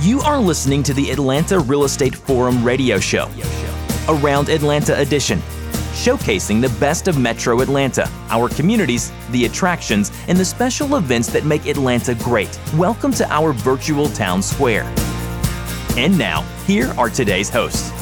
You are listening to the Atlanta Real Estate Forum radio show, Around Atlanta Edition, showcasing the best of Metro Atlanta, our communities, the attractions, and the special events that make Atlanta great. Welcome to our virtual town square. And now, here are today's hosts.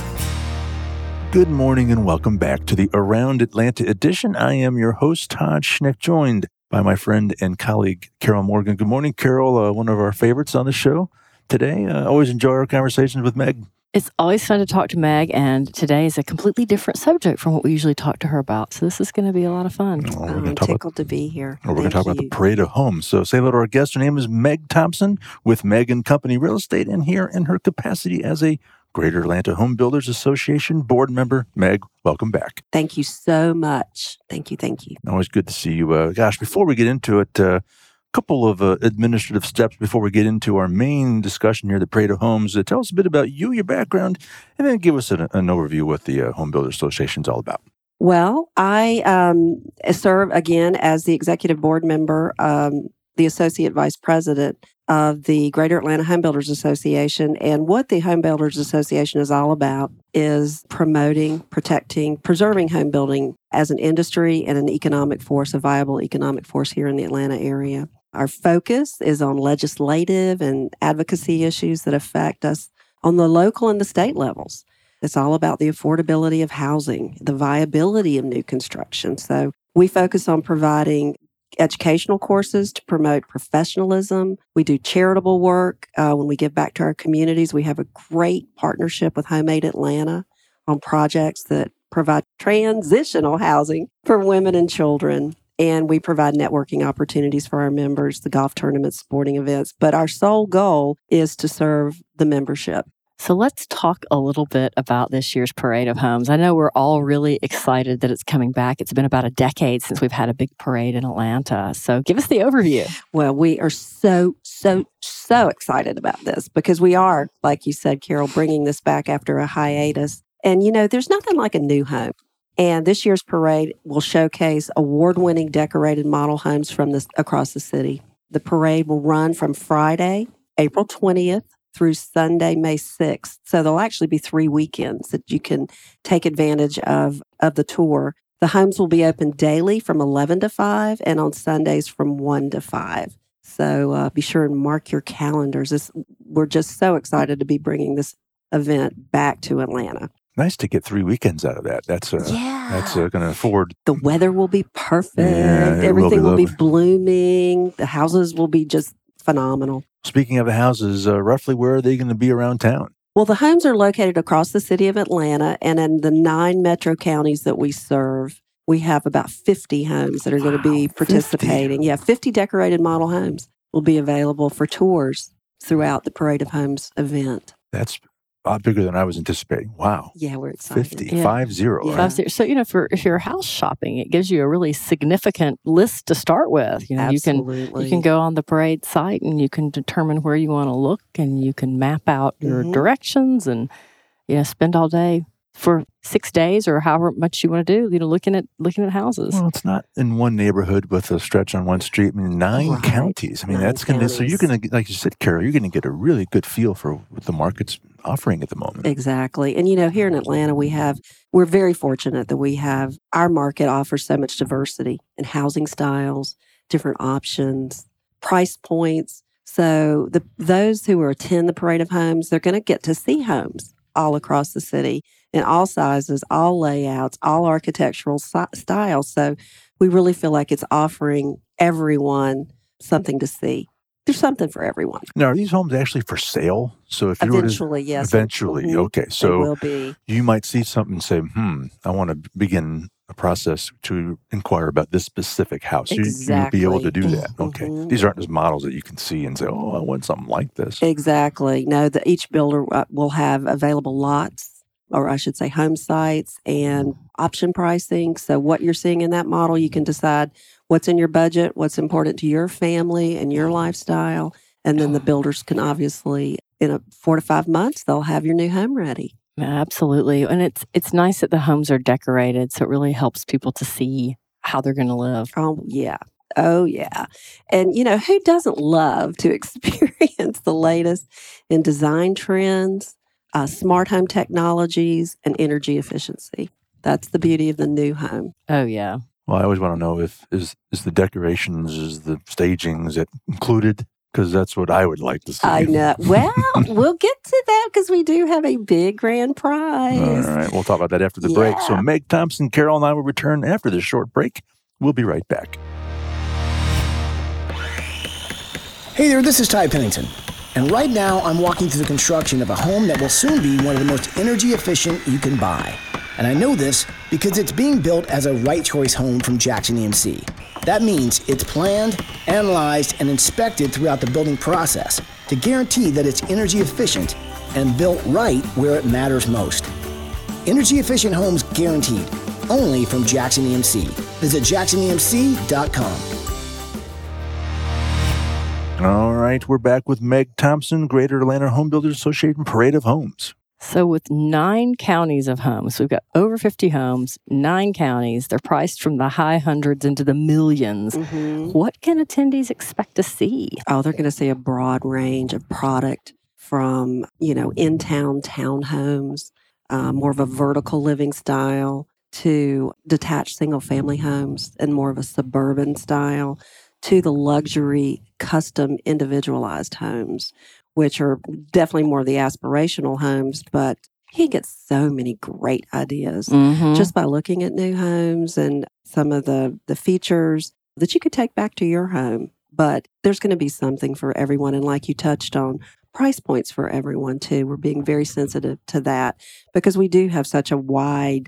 Good morning and welcome back to the Around Atlanta Edition. I am your host, Todd Schnick, joined by my friend and colleague, Carol Morgan. Good morning, Carol, one of our favorites on the show today. I always enjoy our conversations with Meg. It's always fun to talk to Meg, and today is a completely different subject from what we usually talk to her about. So this is going to be a lot of fun. I'm tickled to be here. We're going to talk about the Parade of Homes. So say hello to our guest. Her name is Meg Thompson with Meg & Company Real Estate, and here in her capacity as a Greater Atlanta Home Builders Association board member. Meg, welcome back. Thank you so much. Thank you. Always good to see you. Before we get into it, couple of administrative steps before we get into our main discussion here, the Parade of Homes. Tell us a bit about you, your background, and then give us an overview of what the Home Builders Association is all about. Well, I serve again as the executive board member, the associate vice president of the Greater Atlanta Home Builders Association. And what the Home Builders Association is all about is promoting, protecting, preserving home building as an industry and an economic force, a viable economic force here in the Atlanta area. Our focus is on legislative and advocacy issues that affect us on the local and the state levels. It's all about the affordability of housing, the viability of new construction. So we focus on providing educational courses to promote professionalism. We do charitable work. When we give back to our communities, we have a great partnership with HomeAid Atlanta on projects that provide transitional housing for women and children. And we provide networking opportunities for our members, the golf tournaments, sporting events. But our sole goal is to serve the membership. So let's talk a little bit about this year's Parade of Homes. I know we're all really excited that it's coming back. It's been about a decade since we've had a big parade in Atlanta. So give us the overview. Well, we are so excited about this because we are, like you said, Carol, bringing this back after a hiatus. And, there's nothing like a new home. And this year's parade will showcase award-winning decorated model homes from across the city. The parade will run from Friday, April 20th, through Sunday, May 6th. So there'll actually be 3 weekends that you can take advantage of the tour. The homes will be open daily from 11 to 5 and on Sundays from 1 to 5. So be sure and mark your calendars. We're just so excited to be bringing this event back to Atlanta. Nice to get 3 weekends out of that. That's going to afford. The weather will be perfect. Yeah, Everything will be lovely. Blooming. The houses will be just phenomenal. Speaking of the houses, roughly where are they going to be around town? Well, the homes are located across the city of Atlanta, and in the 9 metro counties that we serve, we have about 50 homes that are going to be participating. 50. Yeah, 50 decorated model homes will be available for tours throughout the Parade of Homes event. That's a lot bigger than I was anticipating. Wow. Yeah, we're excited. 50, Yeah. 50. Yeah. Right? So, if you're house shopping, it gives you a really significant list to start with. Absolutely. You can go on the parade site and you can determine where you want to look and you can map out your directions and, spend all day for 6 days or however much you want to do, looking at houses. Well, it's not in one neighborhood with a stretch on one street. 9 counties. 9 that's going to, so you're counties. going to, like you said, Carol, you're going to get a really good feel for what the market's offering at the moment. Exactly. And, here in Atlanta, we're very fortunate that our market offers so much diversity in housing styles, different options, price points. So those who attend the Parade of Homes, they're going to get to see homes all across the city in all sizes, all layouts, all architectural styles. So we really feel like it's offering everyone something to see. There's something for everyone. Now, are these homes actually for sale? So if you Eventually, yes. Eventually, Mhm. okay. They So will be. you might see something and say, I want to begin a process to inquire about this specific house. Exactly. You'll be able to do that. Okay. Mhm. These aren't just models that you can see and say, I want something like this. Exactly. No, each builder will have available lots, or I should say home sites, and option pricing. So what you're seeing in that model, you can decide what's in your budget, what's important to your family and your lifestyle. And then the builders can obviously, in 4 to 5 months, they'll have your new home ready. Absolutely. And it's nice that the homes are decorated, so it really helps people to see how they're going to live. Oh, yeah. Oh, yeah. And, who doesn't love to experience the latest in design trends, smart home technologies, and energy efficiency? That's the beauty of the new home. Oh, yeah. Well, I always want to know if is the decorations, is the staging, is it included? Because that's what I would like to see. I know. Well, we'll get to that because we do have a big grand prize. All right. We'll talk about that after the break. So Meg Thompson, Carol, and I will return after this short break. We'll be right back. Hey there, this is Ty Pennington. And right now, I'm walking through the construction of a home that will soon be one of the most energy efficient you can buy. And I know this because it's being built as a Right Choice home from Jackson EMC. That means it's planned, analyzed, and inspected throughout the building process to guarantee that it's energy efficient and built right where it matters most. Energy efficient homes guaranteed, only from Jackson EMC. Visit jacksonemc.com. All right, we're back with Meg Thompson, Greater Atlanta Home Builders Association Parade of Homes. So with 9 counties of homes, we've got over 50 homes, 9 counties. They're priced from the high hundreds into the millions. Mm-hmm. What can attendees expect to see? Oh, they're going to see a broad range of product from, in-town townhomes, more of a vertical living style, to detached single-family homes and more of a suburban style, to the luxury, custom, individualized homes, which are definitely more of the aspirational homes, but you get so many great ideas just by looking at new homes and some of the features that you could take back to your home. But there's going to be something for everyone. And like you touched on, price points for everyone too. We're being very sensitive to that because we do have such a wide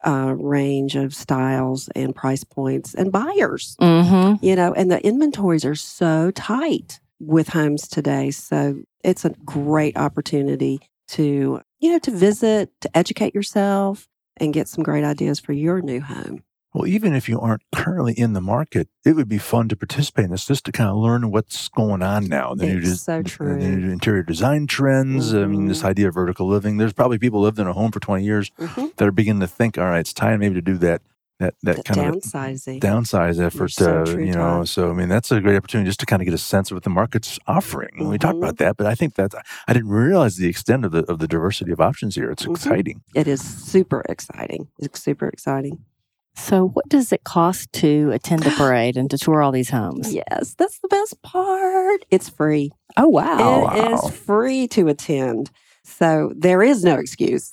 range of styles and price points and buyers, and the inventories are so tight with homes today. So it's a great opportunity to visit, to educate yourself and get some great ideas for your new home. Well, even if you aren't currently in the market, it would be fun to participate in this just to kind of learn what's going on now. It's so true. The interior design trends. I mean, this idea of vertical living. There's probably people who lived in a home for 20 years that are beginning to think, all right, it's time maybe to do that kind downsizing. of downsize effort. So true, Todd. So I mean, that's a great opportunity just to kind of get a sense of what the market's offering. We talked about that, but I think I didn't realize the extent of the diversity of options here. It's exciting. It is super exciting. It's super exciting. So what does it cost to attend the parade and to tour all these homes? Yes, that's the best part. It's free. Oh, wow. It is free to attend. So there is no excuse.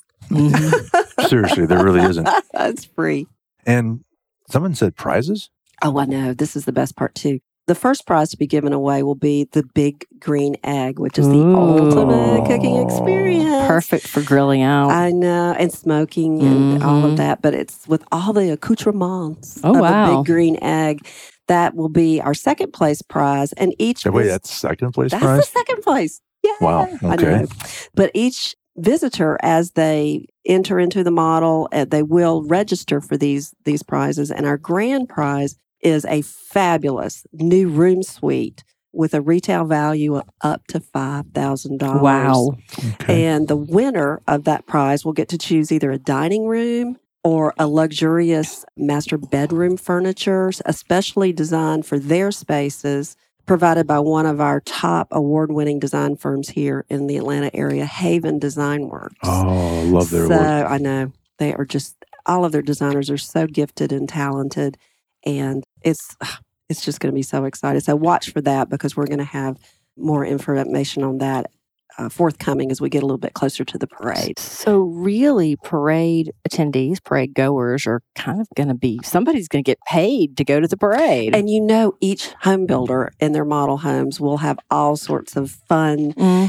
Seriously, there really isn't. It's free. And someone said prizes? Oh, I know. This is the best part, too. The first prize to be given away will be the Big Green Egg, which is the ultimate cooking experience. Perfect for grilling out. I know, and smoking and all of that. But it's with all the accoutrements of the Big Green Egg. That will be our second place prize. And each wait, that's second place prize? That's the second place. Yeah. Wow. Okay. I know. But each visitor, as they enter into the model, they will register for these prizes. And our grand prize is a fabulous new room suite with a retail value of up to $5,000. Wow. Okay. And the winner of that prize will get to choose either a dining room or a luxurious master bedroom furniture, especially designed for their spaces, provided by one of our top award-winning design firms here in the Atlanta area, Haven Design Works. Oh, I love their work. I know. They are just, all of their designers are so gifted and talented. And it's just going to be so exciting. So watch for that because we're going to have more information on that forthcoming as we get a little bit closer to the parade. So really, parade attendees, parade goers are kind of going to be, somebody's going to get paid to go to the parade. And each home builder in their model homes will have all sorts of fun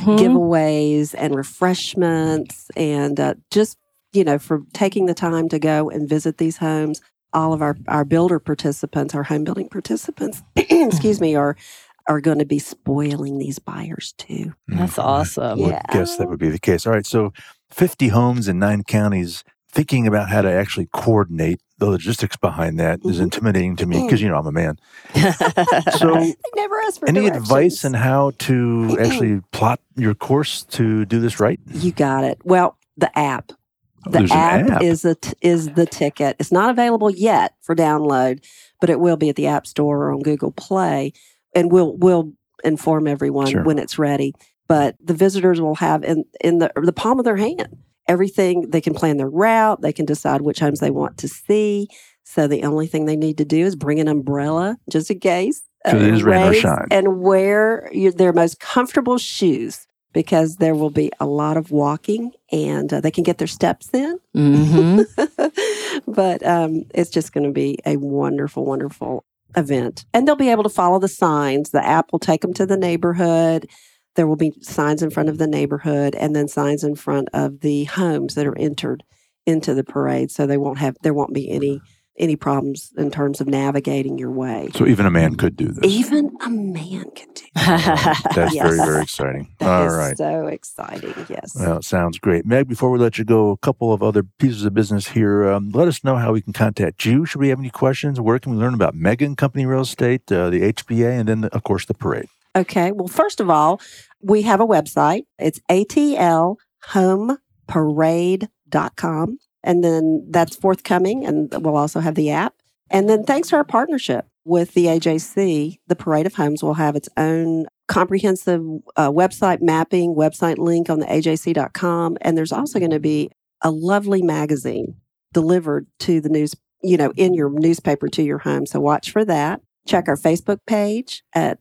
giveaways and refreshments and just, for taking the time to go and visit these homes. All of our builder participants, our home building participants, excuse me, are going to be spoiling these buyers too. That's awesome. I would guess that would be the case. All right, so 50 homes in 9 counties. Thinking about how to actually coordinate the logistics behind that is intimidating to me because, I'm a man. So they never ask for any directions. advice on how to actually plot your course to do this right? You got it. Well, the app. The app is the ticket. It's not available yet for download, but it will be at the App Store or on Google Play, and we'll inform everyone when it's ready. But the visitors will have in the palm of their hand everything. They can plan their route. They can decide which homes they want to see. So the only thing they need to do is bring an umbrella just in case. Because it is rain or shine. And wear their most comfortable shoes, because there will be a lot of walking and they can get their steps in. Mm-hmm. But it's just going to be a wonderful, wonderful event. And they'll be able to follow the signs. The app will take them to the neighborhood. There will be signs in front of the neighborhood and then signs in front of the homes that are entered into the parade. So there won't be any problems in terms of navigating your way. So even a man could do this. Even a man could do that. That's very, very exciting. All right. So exciting, yes. Well, it sounds great. Meg, before we let you go, a couple of other pieces of business here. Let us know how we can contact you. Should we have any questions? Where can we learn about Megan Company Real Estate, the HBA, and then, of course, the parade? Okay. Well, first of all, we have a website. It's atlhomeparade.com. And then that's forthcoming, and we'll also have the app. And then thanks to our partnership with the AJC, the Parade of Homes will have its own comprehensive website mapping, website link on the AJC.com. And there's also going to be a lovely magazine delivered to the news, in your newspaper to your home. So watch for that. Check our Facebook page at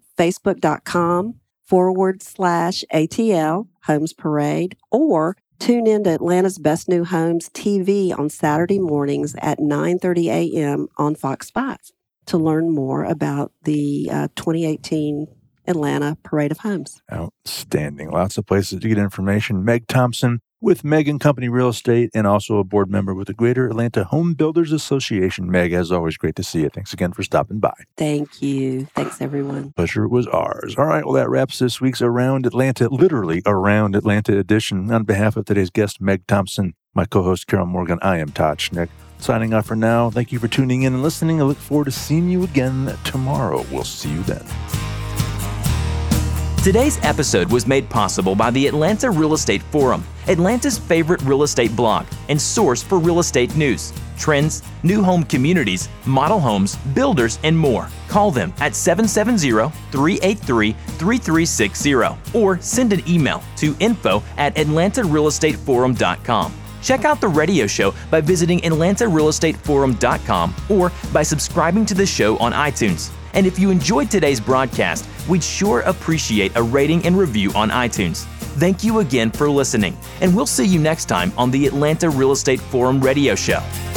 facebook.com/ATL Homes Parade, or tune in to Atlanta's Best New Homes TV on Saturday mornings at 9:30 a.m. on Fox 5 to learn more about the 2018 Atlanta Parade of Homes. Outstanding. Lots of places to get information. Meg Thompson with Megan Company Real Estate, and also a board member with the Greater Atlanta Home Builders Association. Meg, as always, great to see you. Thanks again for stopping by. Thank you. Thanks, everyone. Pleasure was ours. All right, well, that wraps this week's Around Atlanta, literally Around Atlanta edition. On behalf of today's guest, Meg Thompson, my co-host, Carol Morgan, I am Todd Schnick. Signing off for now. Thank you for tuning in and listening. I look forward to seeing you again tomorrow. We'll see you then. Today's episode was made possible by the Atlanta Real Estate Forum, Atlanta's favorite real estate blog and source for real estate news, trends, new home communities, model homes, builders, and more. Call them at 770-383-3360 or send an email to info@atlantarealestateforum.com. Check out the radio show by visiting atlantarealestateforum.com or by subscribing to the show on iTunes. And if you enjoyed today's broadcast, we'd sure appreciate a rating and review on iTunes. Thank you again for listening, and we'll see you next time on the Atlanta Real Estate Forum radio show.